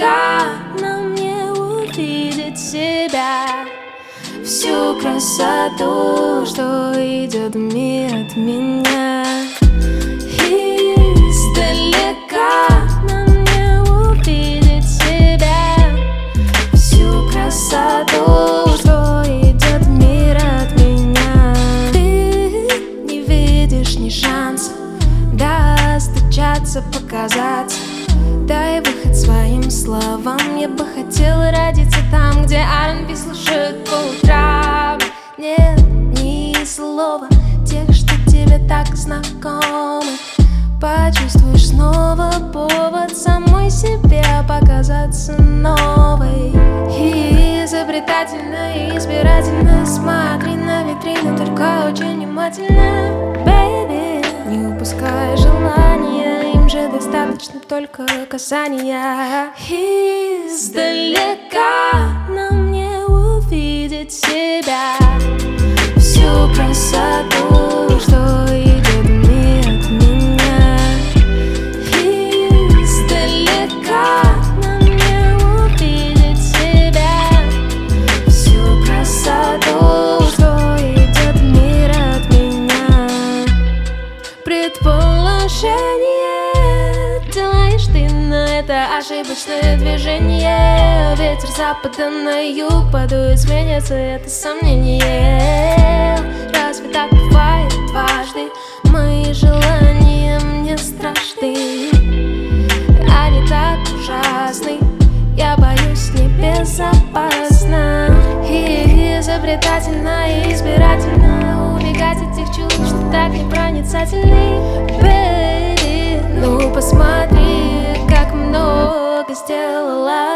издалека на мне увидеть себя, всю красоту, что идет в мир от меня. Издалека на мне увидеть себя, всю красоту, что идет в мир от меня. Ты не видишь ни шанса достучаться, показаться. Дай выход своим словам. Я бы хотела родиться там, где R&B слушают по утрам. Нет ни слова тех, что тебе так знакомы. Почувствуешь снова повод самой себе показаться новой и изобретательной, избирательно. Смотри на витрину, только очень внимательно, baby. Не упускай желания, им же достаточно только касания. Издалека на мне увидеть себя, всю красоту, что идет в мир от меня. Издалека на мне увидеть себя, всю красоту, что идет в мир от меня. Предположение делаешь ты, но это ошибочное движение. Ветер с запада на юг подует, сменится это сомнение. Разве так бывает дважды? Мои желания мне страшны, они так ужасны. Я боюсь, небезопасно и изобретательно, и избирательно убегать от тех чувств, что так непроницательны, baby. Ну посмотри, как много сделала